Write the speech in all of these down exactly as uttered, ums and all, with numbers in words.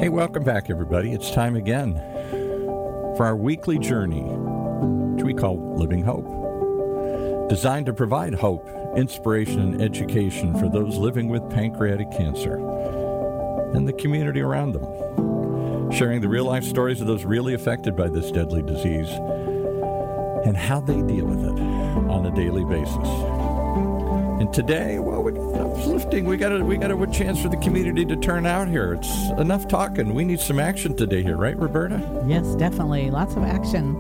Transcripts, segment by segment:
Hey, welcome back, everybody. It's time again for our weekly journey, which we call Living Hope, designed to provide hope, inspiration, and education for those living with pancreatic cancer and the community around them, sharing the real-life stories of those really affected by this deadly disease and how they deal with it on a daily basis. And today, well, we're uplifting. We got a we got a chance for the community to turn out here. It's enough talking. We need some action today here, right, Roberta? Yes, definitely. Lots of action.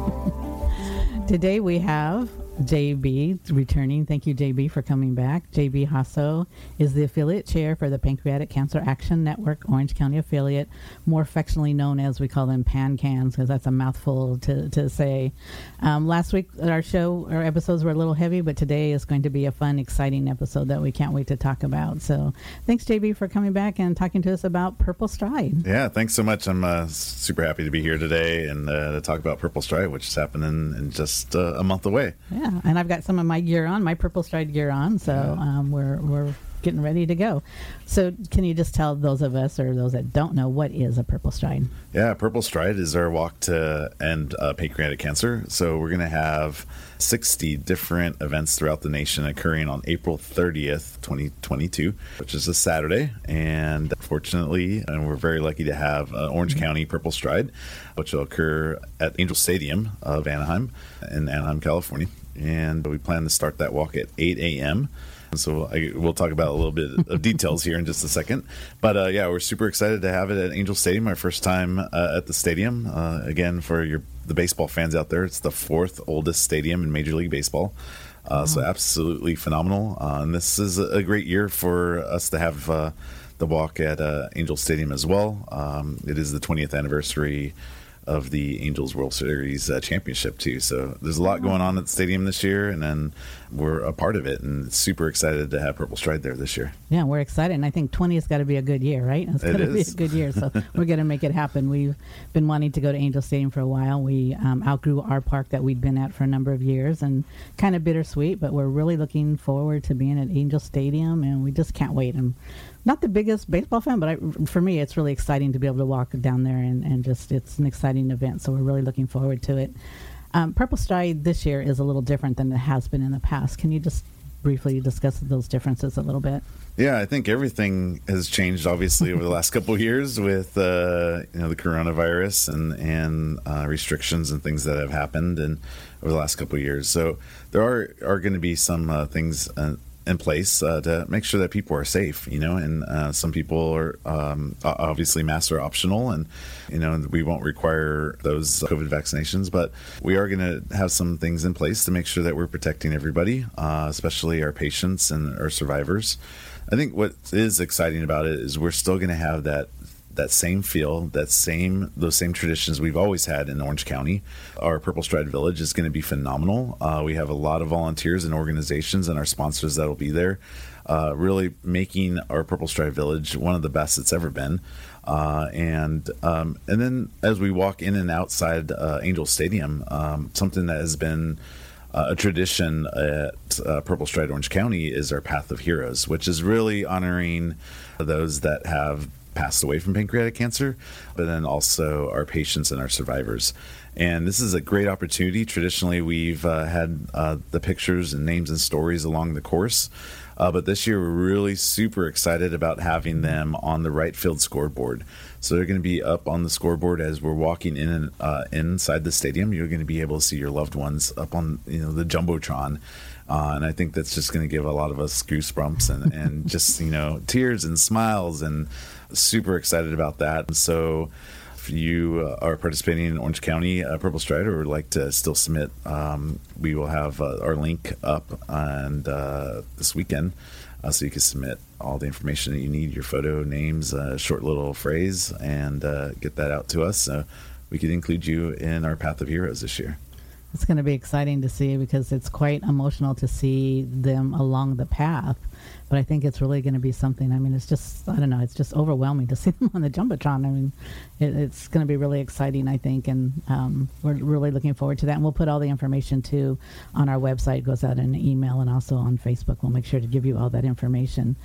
Today we have J B returning. Thank you, J B, for coming back. J B Hasso is the affiliate chair for the Pancreatic Cancer Action Network, Orange County affiliate, more affectionately known as, we call them PanCans, because that's a mouthful to, to say. Um, last week, our show, our episodes were a little heavy, but today is going to be a fun, exciting episode that we can't wait to talk about. So thanks, J B, for coming back and talking to us about Purple Stride. Yeah, thanks so much. I'm uh, super happy to be here today and uh, to talk about Purple Stride, which is happening in just uh, a month away. Yeah. Yeah, and I've got some of my gear on, my Purple Stride gear on, so um, we're we're getting ready to go. So can you just tell those of us or those that don't know, what is a Purple Stride? Yeah, Purple Stride is our walk to end uh, pancreatic cancer. So we're going to have sixty different events throughout the nation occurring on April thirtieth, twenty twenty-two, which is a Saturday. And fortunately, and we're very lucky to have uh, Orange mm-hmm. County Purple Stride, which will occur at Angel Stadium of Anaheim in Anaheim, California. And we plan to start that walk at eight a.m. So I, we'll talk about a little bit of details here in just a second. But uh, yeah, we're super excited to have it at Angel Stadium, our first time uh, at the stadium. Uh, again, for your the baseball fans out there, it's the fourth oldest stadium in Major League Baseball. Uh, wow. So absolutely phenomenal. Uh, and this is a great year for us to have uh, the walk at uh, Angel Stadium as well. Um, it is the twentieth anniversary of the Angels World Series uh, championship too. So there's a lot going on at the stadium this year, and then we're a part of it, and super excited to have Purple Stride there this year. Yeah, we're excited, and I think twenty has got to be a good year, right? It's going to be a good year, so we're going to make it happen. We've been wanting to go to Angel Stadium for a while. We um, outgrew our park that we'd been at for a number of years, and kind of bittersweet, but we're really looking forward to being at Angel Stadium, and we just can't wait. And not the biggest baseball fan, but I, for me, it's really exciting to be able to walk down there, and, and just, it's an exciting event, so we're really looking forward to it. Um, Purple Stride this year is a little different than it has been in the past. Can you just briefly discuss those differences a little bit? Yeah, I think everything has changed, obviously, over the last couple of years with uh, you know the coronavirus and, and uh, restrictions and things that have happened and over the last couple of years. So there are, are going to be some uh, things uh, in place uh, to make sure that people are safe, you know, and uh, some people are um, obviously masks are optional, and you know we won't require those COVID vaccinations, but we are going to have some things in place to make sure that we're protecting everybody, uh, especially our patients and our survivors. I think what is exciting about it is we're still going to have that that same feel, that same those same traditions we've always had in Orange County. Our Purple Stride Village is going to be phenomenal. Uh, we have a lot of volunteers and organizations and our sponsors that will be there, uh, really making our Purple Stride Village one of the best it's ever been. Uh, and um, and then as we walk in and outside uh, Angel Stadium, um, something that has been Uh, a tradition at uh, Purple Stride Orange County is our Path of Heroes, which is really honoring those that have passed away from pancreatic cancer, but then also our patients and our survivors. And this is a great opportunity. Traditionally, we've uh, had uh, the pictures and names and stories along the course, uh, but this year we're really super excited about having them on the right field scoreboard. So they're going to be up on the scoreboard as we're walking in and uh, inside the stadium. You're going to be able to see your loved ones up on you know the jumbotron, uh, and I think that's just going to give a lot of us goosebumps and, and just you know tears and smiles, and super excited about that. And so if you uh, are participating in Orange County uh, Purple Stride or would like to still submit, um, we will have uh, our link up and uh, this weekend. Uh, so you can submit all the information that you need, your photo, names, a uh, short little phrase, and uh, get that out to us. So we could include you in our Path of Heroes this year. It's going to be exciting to see because it's quite emotional to see them along the path. But I think it's really going to be something. I mean, it's just, I don't know, it's just overwhelming to see them on the Jumbotron. I mean, it, it's going to be really exciting, I think, and um, we're really looking forward to that. And we'll put all the information, too, on our website. It goes out in an email and also on Facebook. We'll make sure to give you all that information.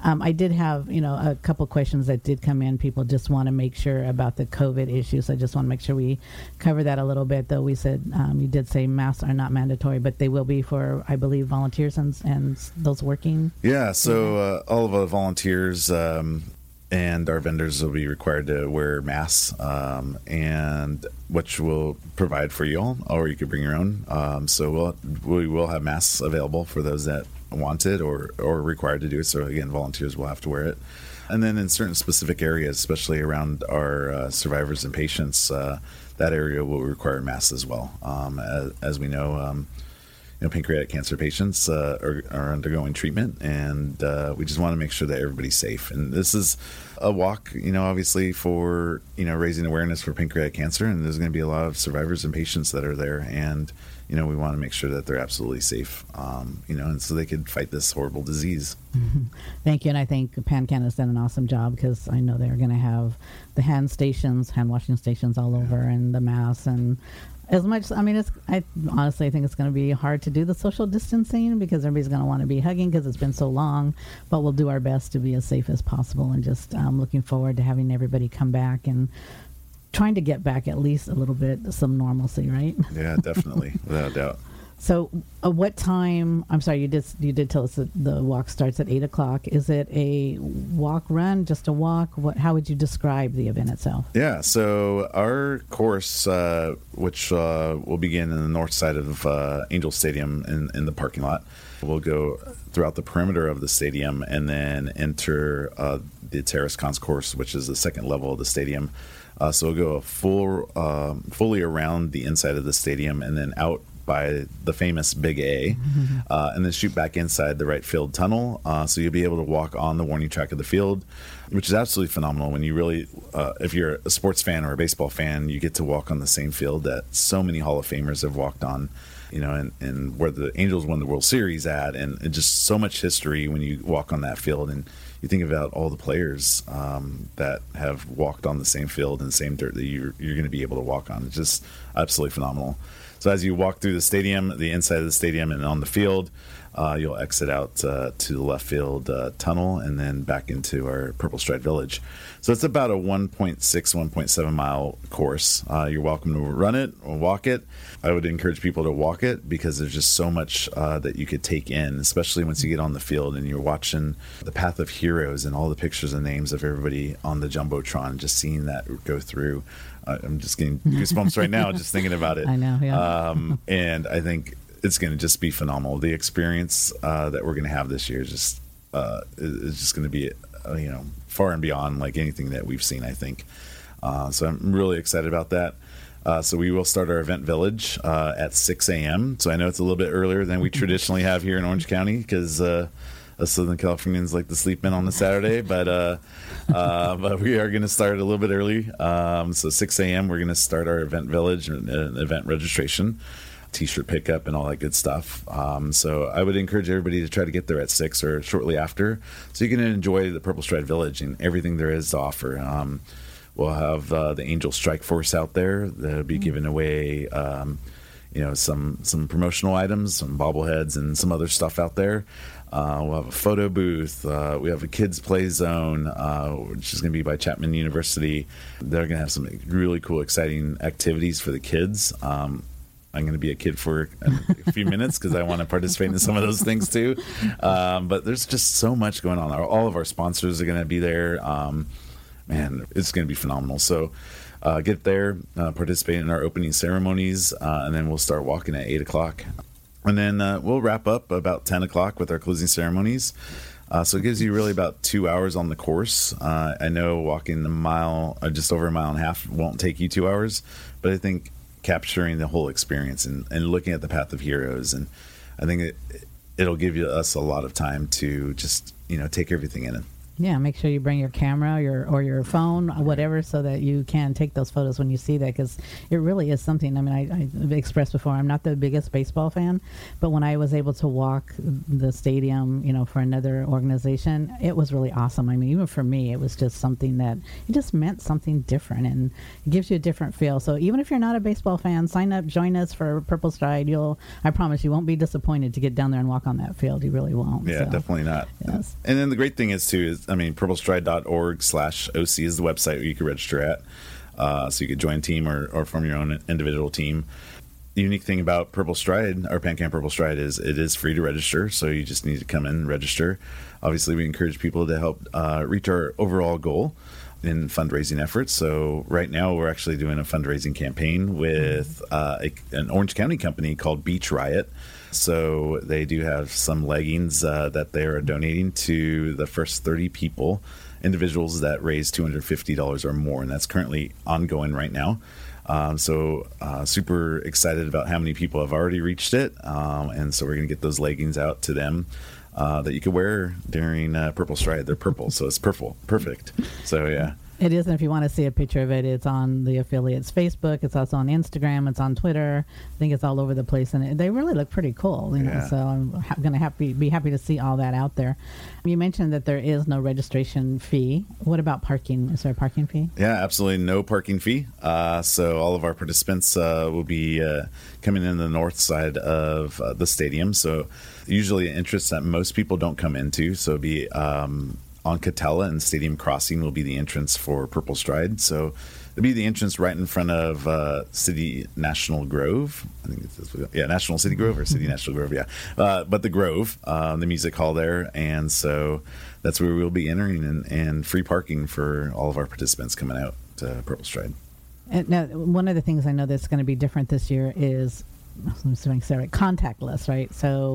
Um, I did have, you know, a couple questions that did come in. People just want to make sure about the COVID issues. I just want to make sure we cover that a little bit, though we said, um, you did say masks are not mandatory, but they will be for, I believe, volunteers and, and those working. Yeah, so uh, all of our volunteers um, and our vendors will be required to wear masks, um, and which we'll provide for you all, or you could bring your own. Um, so we'll, we will have masks available for those that want it or or required to do it. So again, volunteers will have to wear it. And then in certain specific areas, especially around our uh, survivors and patients, uh, that area will require masks as well. Um, as, as we know, um, you know, pancreatic cancer patients uh, are, are undergoing treatment, and uh, we just want to make sure that everybody's safe. And this is a walk, you know, obviously for, you know, raising awareness for pancreatic cancer, and there's going to be a lot of survivors and patients that are there, and you know, we want to make sure that they're absolutely safe, um, you know, and so they could fight this horrible disease. Mm-hmm. Thank you. And I think PanCan has done an awesome job, because I know they're going to have the hand stations, hand washing stations all over, and the masks. And as much, I mean, it's, I honestly I think it's going to be hard to do the social distancing, because everybody's going to want to be hugging because it's been so long, but we'll do our best to be as safe as possible, and just um, looking forward to having everybody come back and trying to get back at least a little bit some normalcy, right? Yeah, definitely, without a doubt. So, uh, what time? I'm sorry, you did you did tell us that the walk starts at eight o'clock. Is it a walk, run, just a walk? What? How would you describe the event itself? Yeah, so our course, uh, which uh, will begin in the north side of uh, Angel Stadium in, in the parking lot, we'll go throughout the perimeter of the stadium and then enter uh, the Terrace Concourse, which is the second level of the stadium. Uh, so we'll go a full, um, fully around the inside of the stadium, and then out by the famous Big A, mm-hmm. uh, and then shoot back inside the right field tunnel. Uh, so you'll be able to walk on the warning track of the field, which is absolutely phenomenal. When you really, uh, if you're a sports fan or a baseball fan, you get to walk on the same field that so many Hall of Famers have walked on, you know, and, and where the Angels won the World Series at, and, and just so much history when you walk on that field. And you think about all the players um, that have walked on the same field and the same dirt that you're, you're going to be able to walk on. It's just absolutely phenomenal. So as you walk through the stadium, the inside of the stadium and on the field, uh, you'll exit out uh, to the left field uh, tunnel and then back into our Purple Stride Village. So it's about a one point six, one point seven mile course. Uh, you're welcome to run it or walk it. I would encourage people to walk it, because there's just so much uh, that you could take in, especially once you get on the field and you're watching the Path of Heroes and all the pictures and names of everybody on the Jumbotron, just seeing that go through. Uh, I'm just getting goosebumps right now just thinking about it. I know, yeah. Um, and I think it's going to just be phenomenal. The experience uh, that we're going to have this year is just uh, is just going to be, uh, you know, far and beyond like anything that we've seen, I think. Uh, so I'm really excited about that. Uh, so we will start our event village uh, at six a.m. So I know it's a little bit earlier than we traditionally have here in Orange County, because uh, us Southern Californians like to sleep in on the Saturday, but uh, uh, but we are going to start a little bit early. Um, so six a.m. we're going to start our event village and uh, event registration, T-shirt pickup, and all that good stuff. Um, so I would encourage everybody to try to get there at six or shortly after, so you can enjoy the Purple Stride Village and everything there is to offer. Um, we'll have uh, the Angel Strike Force out there that'll be giving away, um, you know, some some promotional items, some bobbleheads, and some other stuff out there. Uh, we'll have a photo booth. Uh, we have a kids play zone, uh, which is going to be by Chapman University. They're going to have some really cool, exciting activities for the kids. Um, I'm going to be a kid for a few minutes because I want to participate in some of those things too. Um, but there's just so much going on. All of our sponsors are going to be there. Um, man, it's going to be phenomenal. So uh, get there, uh, participate in our opening ceremonies, uh, and then we'll start walking at eight o'clock. And then uh, we'll wrap up about ten o'clock with our closing ceremonies. Uh, so it gives you really about two hours on the course. Uh, I know walking a mile, or just over a mile and a half, won't take you two hours, but I think capturing the whole experience and, and looking at the Path of Heroes, and I think it, it'll give you us a lot of time to just, you know, take everything in Yeah, make sure you bring your camera your, or your phone, or whatever, so that you can take those photos when you see that, because it really is something. I mean, I, I've expressed before, I'm not the biggest baseball fan, but when I was able to walk the stadium, you know, for another organization, it was really awesome. I mean, even for me, it was just something that, it just meant something different, and it gives you a different feel. So even if you're not a baseball fan, sign up, join us for Purple Stride. You'll, I promise you won't be disappointed to get down there and walk on that field. You really won't. Yeah, so, definitely not. Yes. And then the great thing is, too, is, I mean, purple stride dot org slash O C is the website where you can register at. Uh, so you could join a team or, or form your own individual team. The unique thing about Purple Stride, our PanCam Purple Stride, is it is free to register. So you just need to come in and register. Obviously, we encourage people to help uh, reach our overall goal in fundraising efforts. So right now we're actually doing a fundraising campaign with uh, a, an Orange County company called Beach Riot. So they do have some leggings uh, that they are donating to the first thirty people, individuals that raise two hundred fifty dollars or more, and that's currently ongoing right now. Um, so uh, super excited about how many people have already reached it, um, and so we're going to get those leggings out to them uh, that you could wear during uh, Purple Stride. They're purple, so it's purple, perfect. So yeah. It is, and if you want to see a picture of it, it's on the affiliate's Facebook. It's also on Instagram. It's on Twitter. I think it's all over the place, and it, they really look pretty cool. You know, yeah. so I'm ha- going to happy be happy to see all that out there. You mentioned that there is no registration fee. What about parking? Is there a parking fee? Yeah, absolutely no parking fee. Uh, so all of our participants uh, will be uh, coming in the north side of uh, the stadium. So usually an entrance that most people don't come into. So it'll be um, on Catella, and Stadium Crossing will be the entrance for Purple Stride. So it'll be the entrance right in front of uh, City National Grove. I think it's this, yeah, National City Grove or City National Grove, yeah. Uh, but the Grove, uh, the music hall there, and so that's where we'll be entering, and, and free parking for all of our participants coming out to Purple Stride. And now, one of the things I know that's going to be different this year is, I'm saying, sorry, contactless, right? So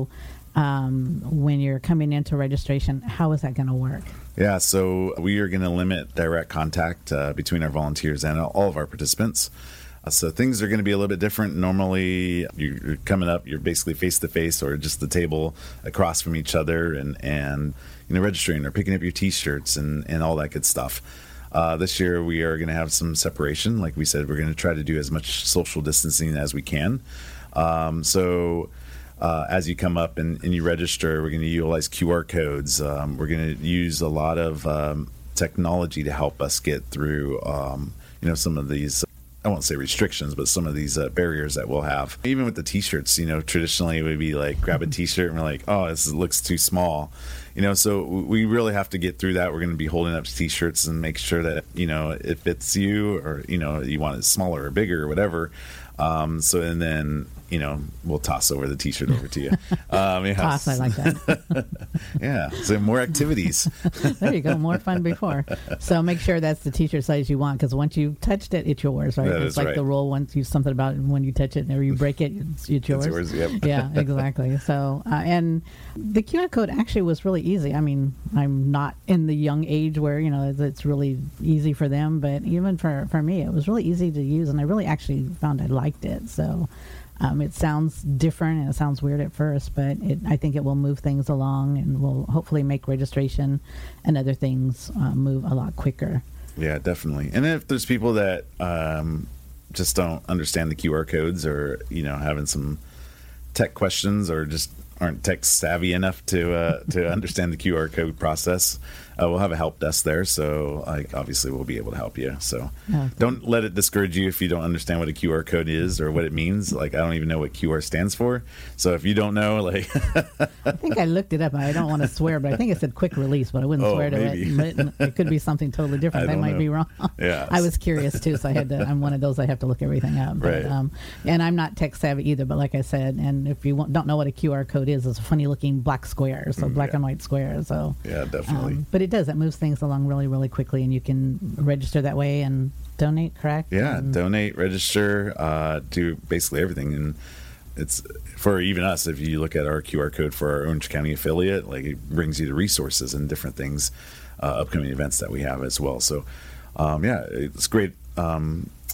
um, when you're coming into registration, how is that going to work? Yeah, so we are going to limit direct contact uh, between our volunteers and all of our participants. Uh, so things are going to be a little bit different. Normally, you're coming up, you're basically face-to-face or just the table across from each other and, and you know, registering or picking up your T-shirts and, and all that good stuff. Uh, this year, we are going to have some separation. Like we said, we're going to try to do as much social distancing as we can. Um, so... Uh, as you come up and, and you register, we're going to utilize Q R codes. Um, we're going to use a lot of um, technology to help us get through, um, you know, some of these, I won't say restrictions, but some of these uh, barriers that we'll have. Even with the T-shirts, you know, traditionally it would be like, grab a T-shirt and we're like, oh, this looks too small. You know, so we really have to get through that. We're going to be holding up T-shirts and make sure that, you know, it fits you, or, you know, you want it smaller or bigger or whatever. Um, so, and then, you know, we'll toss over the T-shirt over to you. Um, yeah. Toss, I like that. Yeah, so more activities. There you go, more fun before. So make sure that's the T-shirt size you want, because once you've touched it, it's yours, right? That it's is like right. the rule, once you something about when you touch it or you break it, it's, it's yours. It's yours, yep. Yeah, exactly. So, uh, and the Q R code actually was really easy. I mean, I'm not in the young age where, you know, it's really easy for them, but even for, for me, it was really easy to use, and I really actually found I liked it. So um, it sounds different and it sounds weird at first, but it, I think it will move things along and will hopefully make registration and other things uh, move a lot quicker. Yeah, definitely. And if there's people that um, just don't understand the Q R codes, or, you know, having some tech questions, or just aren't tech savvy enough to uh, to understand the Q R code process, uh, we'll have a help desk there. So like, obviously we'll be able to help you. So Okay. Don't let it discourage you if you don't understand what a Q R code is or what it means. Like, I don't even know what Q R stands for. So if you don't know, like... I think I looked it up. I don't want to swear, but I think it said quick release, but I wouldn't Oh, swear to maybe. it. But it could be something totally different. I That don't might know. be wrong. Yeah. I was curious too, so I had to, I'm one of those, I have to look everything up. But, Right. um, and I'm not tech savvy either, but like I said, and if you won't- don't know what a Q R code is, it's a funny looking black square, so Mm, black yeah. and white square. So Yeah, definitely. Um, but it does. It moves things along really, really quickly, and you can register that way and donate, correct? Yeah, And- donate, register, uh, do basically everything. And it's for even us, if you look at our Q R code for our Orange County affiliate, like, it brings you to resources and different things, uh, upcoming events that we have as well. So, um, yeah, it's great. Um,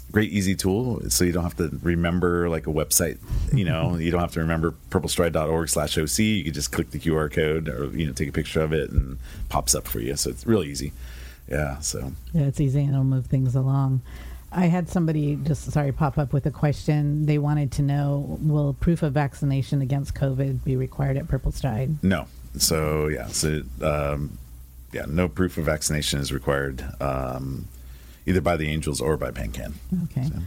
great, easy tool, so you don't have to remember like a website. You know, you don't have to remember purplestride.org slash OC. You can just click the Q R code, or you know, take a picture of it, and it pops up for you. So it's really easy. Yeah. So yeah, it's easy, and it'll move things along. I had somebody just sorry pop up with a question. They wanted to know: will proof of vaccination against COVID be required at Purple Stride? No. So yeah. So um, yeah, no proof of vaccination is required. Um, either by the Angels or by PenCan. Okay. So.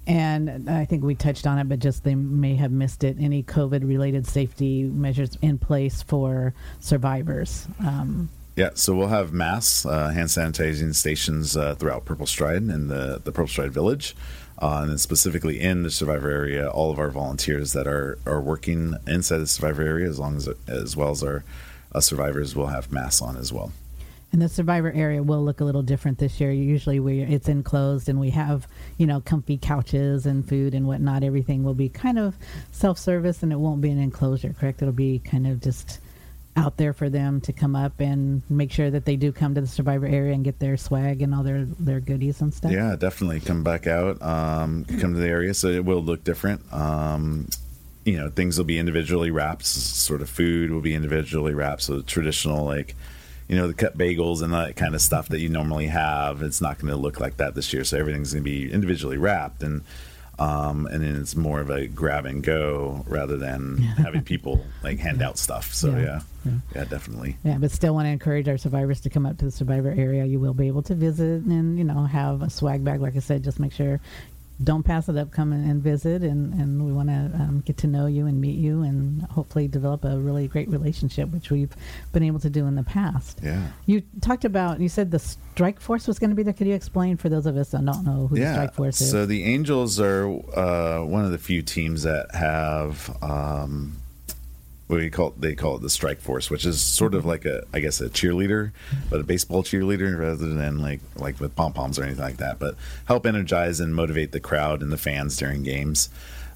And I think we touched on it, but just they may have missed it. Any COVID-related safety measures in place for survivors? Um, yeah, so we'll have mass uh, hand sanitizing stations uh, throughout Purple Stride and the, the Purple Stride Village. Uh, and then specifically in the survivor area, all of our volunteers that are, are working inside the survivor area, as long as as well as our uh, survivors, will have masks on as well. And the survivor area will look a little different this year. Usually we it's enclosed, and we have, you know, comfy couches and food and whatnot. Everything will be kind of self-service, and it won't be an enclosure, correct? It'll be kind of just out there for them to come up and make sure that they do come to the survivor area and get their swag and all their, their goodies and stuff. Yeah, definitely. Come back out, um, come to the area. So it will look different. Um, you know, things will be individually wrapped. Sort of food will be individually wrapped. So traditional, like, you know, the cut bagels and that kind of stuff that you normally have, it's not going to look like that this year. So everything's going to be individually wrapped, and um, and then it's more of a grab and go rather than having people like hand out stuff. So yeah. Yeah, yeah, yeah, definitely. Yeah, but still want to encourage our survivors to come up to the survivor area. You will be able to visit and, you know, have a swag bag. Like I said, just make sure. Don't pass it up. Come and visit, and, and we want to um, get to know you and meet you, and hopefully develop a really great relationship, which we've been able to do in the past. Yeah. You talked about, you said the Strike Force was going to be there. Could you explain for those of us that don't know who yeah. the Strike Force is? So the Angels are uh, one of the few teams that have um, what do you call it? They call it the Strike Force, which is sort of like a, I guess, a cheerleader, but a baseball cheerleader rather than like like with pom poms or anything like that. But help energize and motivate the crowd and the fans during games.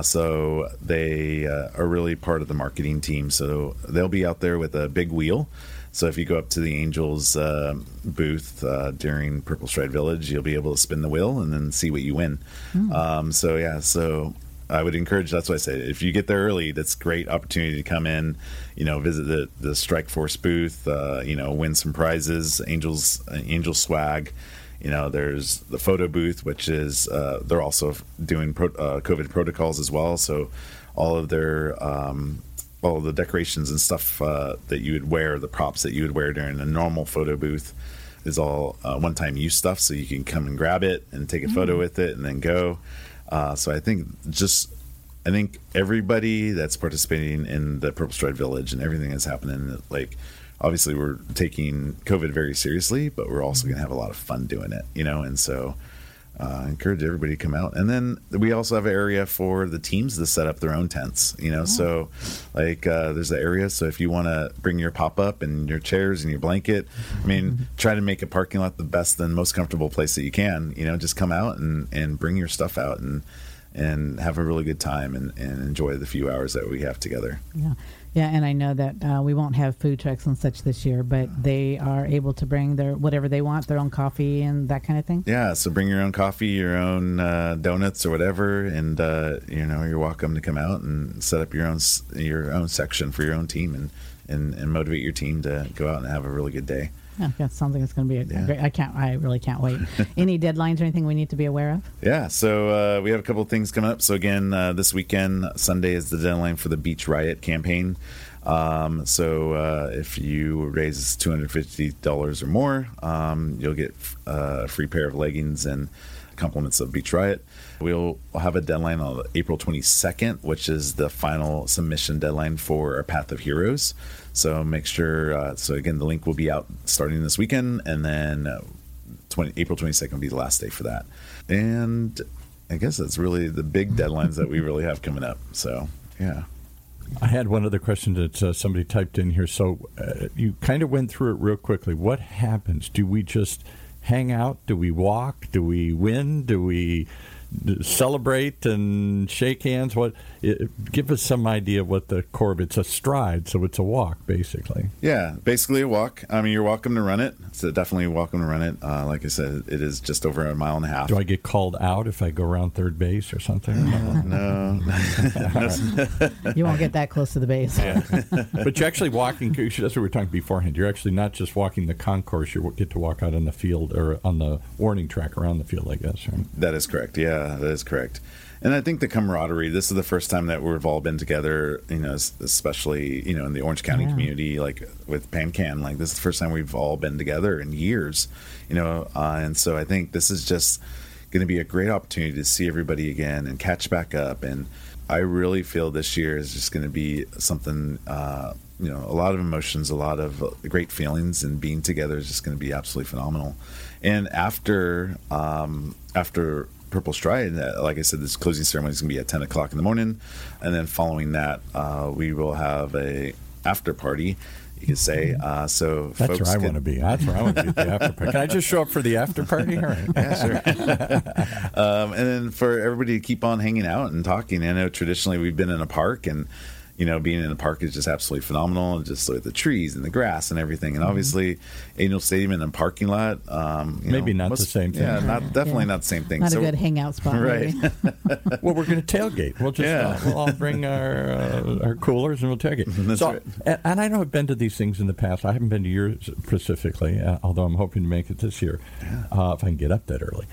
So they uh, are really part of the marketing team. So they'll be out there with a big wheel. So if you go up to the Angels uh, booth uh, during Purple Stride Village, you'll be able to spin the wheel and then see what you win. Mm. Um, so yeah, so. I would encourage, that's what I say, if you get there early, that's a great opportunity to come in, you know, visit the, the Strike Force booth, uh, you know, win some prizes, Angels, uh, Angel swag. You know, there's the photo booth, which is, uh, they're also doing pro, uh, COVID protocols as well. So all of their, um, all of the decorations and stuff uh, that you would wear, the props that you would wear during a normal photo booth is all uh, one-time use stuff. So you can come and grab it and take a mm-hmm. photo with it and then go. Uh, so I think just, I think everybody that's participating in the Purple Stride Village and everything that's happening, like, obviously we're taking COVID very seriously, but we're also going to have a lot of fun doing it, you know, and so uh, I encourage everybody to come out. And then we also have an area for the teams to set up their own tents, you know, oh. so like uh, there's the area. So if you want to bring your pop-up and your chairs and your blanket, I mean, try to make a parking lot the best and most comfortable place that you can, you know, just come out and, and bring your stuff out and and have a really good time and, and enjoy the few hours that we have together. Yeah. Yeah, and I know that uh, we won't have food trucks and such this year, but they are able to bring their whatever they want, their own coffee and that kind of thing. Yeah, so bring your own coffee, your own uh, donuts or whatever, and uh, you know, you're welcome to come out and set up your own your own section for your own team and, and, and motivate your team to go out and have a really good day. Yeah, that sounds like it's going to be a, yeah. a great. I can't. I really can't wait. Any deadlines or anything we need to be aware of? Yeah, so uh, we have a couple of things coming up. So again, uh, this weekend, Sunday is the deadline for the Beach Riot campaign. Um, so uh, if you raise two hundred fifty dollars or more, um, you'll get uh, a free pair of leggings and compliments of Beach Riot. We'll have a deadline on April twenty-second, which is the final submission deadline for our Path of Heroes. So make sure, uh, so again, the link will be out starting this weekend, and then uh, twenty, April twenty-second will be the last day for that. And I guess that's really the big deadlines that we really have coming up. So, yeah. I had one other question that uh, somebody typed in here. So uh, you kind of went through it real quickly. What happens? Do we just hang out? Do we walk? Do we win? Do we celebrate and shake hands? What? It, give us some idea of what the core. It's a stride, so it's a walk, basically. Yeah, basically a walk. I mean, you're welcome to run it. So definitely welcome to run it. Uh, like I said, it is just over a mile and a half. Do I get called out if I go around third base or something? No. You won't get that close to the base. Yeah. But you're actually walking. That's what we were talking beforehand. You're actually not just walking the concourse. You get to walk out on the field or on the warning track around the field, I guess. Right? That is correct. Yeah, that is correct. And I think the camaraderie, this is the first time that we've all been together, you know, especially, you know, in the Orange County yeah. community, like with PanCan, like this is the first time we've all been together in years, you know, uh, and so I think this is just going to be a great opportunity to see everybody again and catch back up. And I really feel this year is just going to be something, uh, you know, a lot of emotions, a lot of great feelings, and being together is just going to be absolutely phenomenal. And after, um, after, Purple Stride, like I said, this closing ceremony is going to be at ten o'clock in the morning, and then following that, uh, we will have a after party. You could say uh, so. That's folks where I can... want to be. That's where I want to be at the after party. Can I just show up for the after party? All right. Yeah, sure. um, and then for everybody to keep on hanging out and talking. I know traditionally we've been in a park, and you know, being in a park is just absolutely phenomenal. Just with the trees and the grass and everything. And obviously, mm-hmm. Angel Stadium and a parking lot. Um, you maybe know, not most, the same thing. Yeah, not definitely yeah. not the same thing. Not so, a good hangout spot. Right. Well, we're going to tailgate. We'll just yeah. uh, we'll all bring our uh, our coolers and we'll tailgate. That's so, right. and, and I know I've been to these things in the past. I haven't been to yours specifically, uh, although I'm hoping to make it this year yeah. uh, if I can get up that early.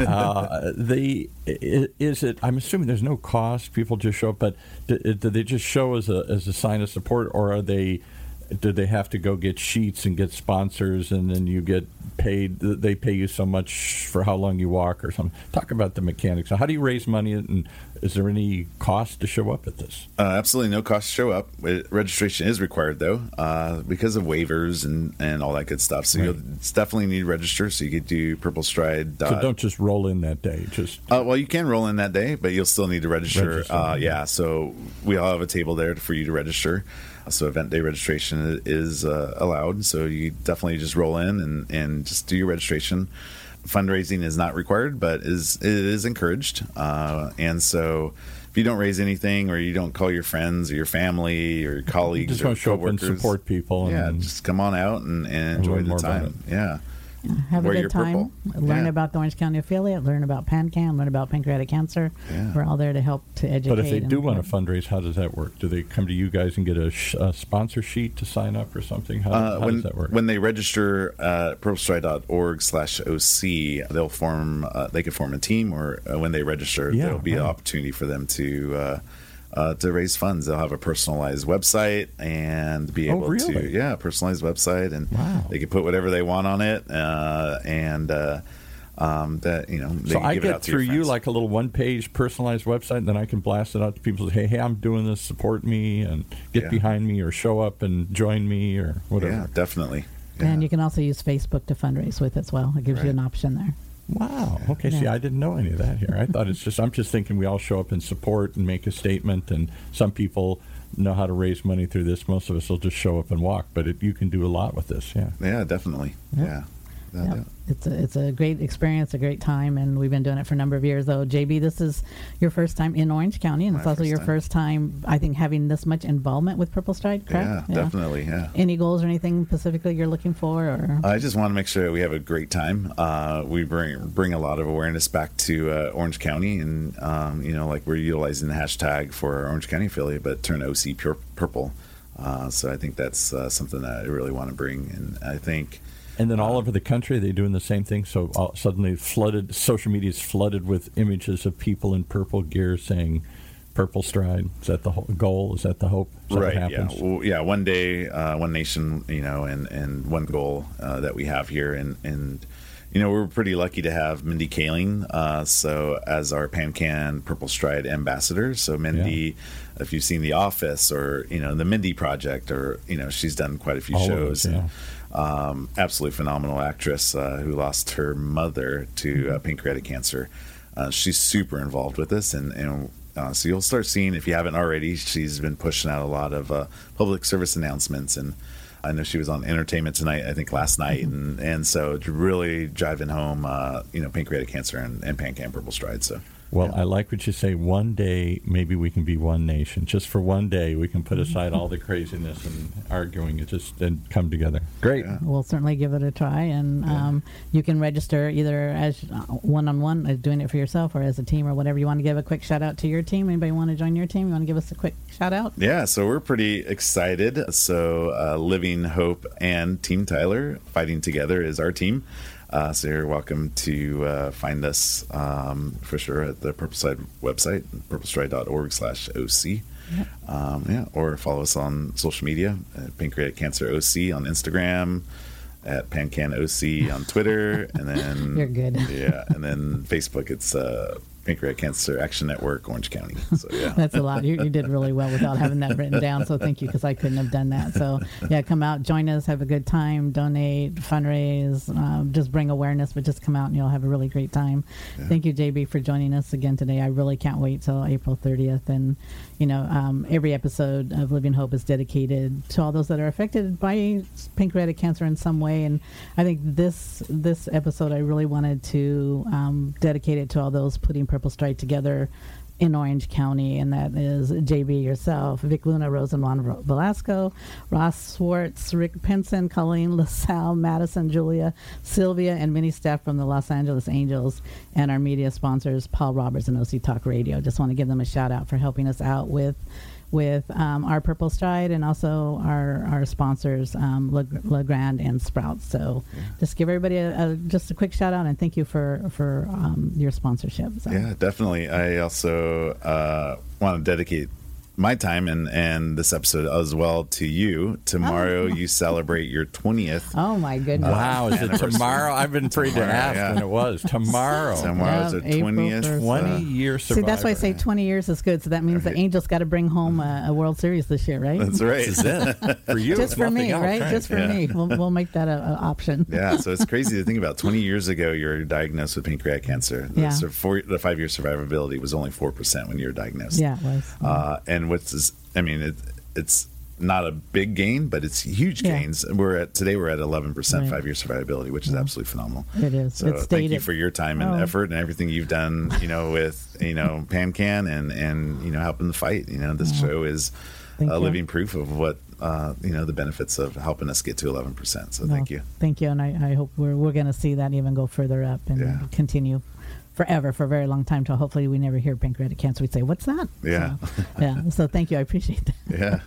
uh, the is it? I'm assuming there's no cost. People just show up, but do, do they just show as a as a sign of support, or are they? Do they have to go get sheets and get sponsors, and then you get paid? They pay you so much for how long you walk, or something. Talk about the mechanics. So how do you raise money, and is there any cost to show up at this? Uh, absolutely no cost to show up. It, registration is required though, uh, because of waivers and, and all that good stuff. So right. you'll definitely need to register. So you could do Purple Stride. So don't just roll in that day. Just uh, well, you can roll in that day, but you'll still need to register. register uh, yeah. So we all have a table there for you to register. So event day registration is uh, allowed. So you definitely just roll in and, and just do your registration. Fundraising is not required, but is it is encouraged. Uh, and so if you don't raise anything, or you don't call your friends or your family or your colleagues, you just or want to show up and support people. Yeah, and just come on out and, and enjoy the time. Yeah. Have Wear a good time. Purple. Learn yeah. about the Orange County affiliate. Learn about PanCan. Learn about pancreatic cancer. Yeah. We're all there to help to educate. But if they do want to fundraise, how does that work? Do they come to you guys and get a, sh- a sponsor sheet to sign up or something? How, uh, how when, does that work? When they register at purplestride.org slash OC, they'll form. Uh, they can form a team, or uh, when they register, yeah, there'll be right. an opportunity for them to. Uh, Uh, to raise funds. They'll have a personalized website and be able oh, really? to, yeah, personalized website, and wow. they can put whatever they want on it, uh, and uh, um, that you know. They so can I give it get out to through your you friends. like a little one-page personalized website, and then I can blast it out to people. Say, hey, hey, I'm doing this. Support me and get Yeah. behind me, or show up and join me, or whatever. Yeah, definitely. Yeah. And you can also use Facebook to fundraise with as well. It gives Right. you an option there. Wow. Okay. Yeah. See, I didn't know any of that here. I thought it's just, I'm just thinking we all show up and support and make a statement, and some people know how to raise money through this. Most of us will just show up and walk, but it, you can do a lot with this. Yeah. Yeah, definitely. Yep. Yeah. That- Yep. that- It's a it's a great experience, a great time, and we've been doing it for a number of years. Though, J B, this is your first time in Orange County, and My it's also first your time. first time, I think, having this much involvement with Purple Stride, correct? Yeah, definitely. Yeah. Any goals or anything specifically you're looking for? Or I just want to make sure that we have a great time. Uh, we bring bring a lot of awareness back to uh, Orange County, and um, you know, like we're utilizing the hashtag for our Orange County affiliate, but turn O C pure purple. Uh, so I think that's uh, something that I really want to bring, and I think. And then all over the country, are they doing the same thing? So all, suddenly flooded, social media is flooded with images of people in purple gear saying Purple Stride. Is that the whole goal? Is that the hope? Is that what Right. Yeah. happens? Well, yeah. One day, uh, one nation, you know, and, and one goal uh, that we have here. And, and, you know, we're pretty lucky to have Mindy Kaling, uh, so as our PanCan Purple Stride ambassador. So Mindy, yeah. if you've seen The Office or, you know, the Mindy Project, or, you know, she's done quite a few All shows. of us, yeah. Um, absolutely phenomenal actress uh, who lost her mother to uh, pancreatic cancer. Uh, she's super involved with this, and, and uh, so you'll start seeing, if you haven't already, she's been pushing out a lot of uh, public service announcements, and I know she was on Entertainment Tonight, I think last night, and, and so it's really driving home, uh, you know, pancreatic cancer and, and PanCan Purple Stride. So Well, yeah. I like what you say. One day, maybe we can be one nation. Just for one day, we can put aside all the craziness and arguing and just and come together. Great. Yeah. We'll certainly give it a try. And yeah. um, you can register either as one-on-one, as doing it for yourself, or as a team or whatever. You want to give a quick shout-out to your team? Anybody want to join your team? You want to give us a quick shout-out? Yeah, so we're pretty excited. So uh, Living Hope and Team Tyler fighting together is our team. Uh, so you're welcome to uh, find us um, for sure at the Purple Stride website, purplestride.org slash OC. Yep. Um, yeah, or follow us on social media at Pancreatic Cancer O C on Instagram, at PanCanOC on Twitter, and then you're good. Yeah, and then Facebook. It's uh, Pancreatic Cancer Action Network, Orange County. So yeah, that's a lot. You, you did really well without having that written down. So thank you, because I couldn't have done that. So yeah, come out, join us, have a good time, donate, fundraise, um, just bring awareness. But just come out and you'll have a really great time. Yeah. Thank you, J B, for joining us again today. I really can't wait till April thirtieth. And you know, um, every episode of Living Hope is dedicated to all those that are affected by pancreatic cancer in some way. And I think this this episode, I really wanted to um, dedicate it to all those putting Purple Stride together in Orange County, and that is J B, yourself, Vic Luna, Rosenjuan Velasco, Ross Swartz, Rick Pinson, Colleen LaSalle, Madison, Julia, Sylvia, and many staff from the Los Angeles Angels, and our media sponsors, Paul Roberts and O C Talk Radio. Just want to give them a shout out for helping us out with with um, our Purple Stride, and also our our sponsors, um, Le, Le Grand and Sprouts. So yeah. just give everybody a, a, just a quick shout out, and thank you for for um, your sponsorship. So. Yeah, definitely. I also uh, want to dedicate my time and, and this episode as well to you. Tomorrow oh. you celebrate your twentieth. Oh my goodness! Wow, is it tomorrow? I've been afraid to ask yeah. when it was. Tomorrow. Tomorrow's yeah, our twentieth. twenty year survivor. See, that's why I say twenty years is good. So that means right. the Angels got to bring home a, a World Series this year, right? That's right. This is it. For you, just for me, else, right? right? Just for yeah. me. We'll we'll make that an option. Yeah. So it's crazy to think about. Twenty years ago, you were diagnosed with pancreatic cancer. Yeah. So four, the five year survivability was only four percent when you were diagnosed. Yeah, it was. Yeah. Uh, and what's this? I mean, it, it's not a big gain, but it's huge yeah. gains. We're at today we're at eleven percent right. five year survivability, which is yeah. absolutely phenomenal. It is. So it's thank you for your time and oh. effort and everything you've done. You know, with you know PanCan and and you know helping the fight. You know, this yeah. show is thank a you. living proof of what uh, you know the benefits of helping us get to eleven percent. So no, thank you. Thank you, and I, I hope we're we're going to see that even go further up and yeah. continue. Forever, for a very long time, till hopefully we never hear pancreatic cancer. We'd say, "What's that?" Yeah, so, yeah. So thank you, I appreciate that.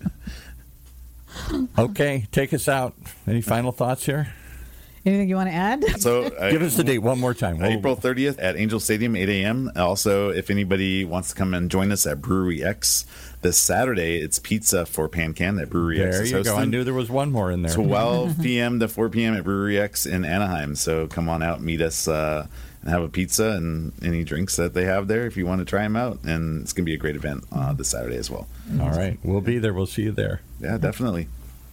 Yeah. Okay, take us out. Any final thoughts here? Anything you want to add? So uh, give us the date one more time. April thirtieth at Angel Stadium, eight a.m. Also, if anybody wants to come and join us at Brewery X this Saturday, it's pizza for PanCan that Brewery there X is hosting. There you go. I knew there was one more in there. twelve p.m. to four p.m. at Brewery X in Anaheim. So come on out, meet us, uh, and have a pizza and any drinks that they have there if you want to try them out. And it's going to be a great event uh, this Saturday as well. All right. We'll be there. We'll see you there. Yeah, definitely.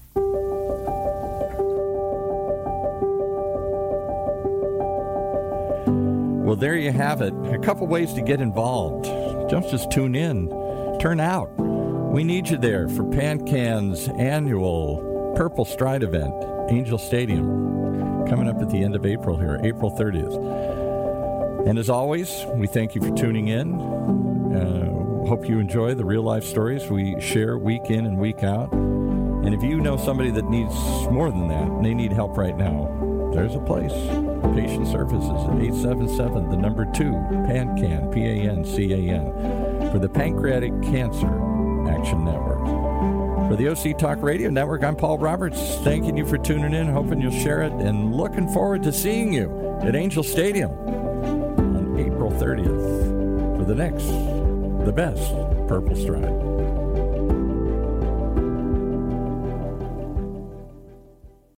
Well, there you have it. A couple ways to get involved. Don't just tune in. Turn out. We need you there for PanCan's annual Purple Stride event, Angel Stadium, coming up at the end of April here, April thirtieth. And as always, we thank you for tuning in. Uh, hope you enjoy the real-life stories we share week in and week out. And if you know somebody that needs more than that, and they need help right now, there's a place. Patient Services at eight seven seven, the number two, PanCan, P A N C A N, for the Pancreatic Cancer Action Network. For the O C Talk Radio Network, I'm Paul Roberts, thanking you for tuning in, hoping you'll share it, and looking forward to seeing you at Angel Stadium on April thirtieth for the next, the best Purple Stride.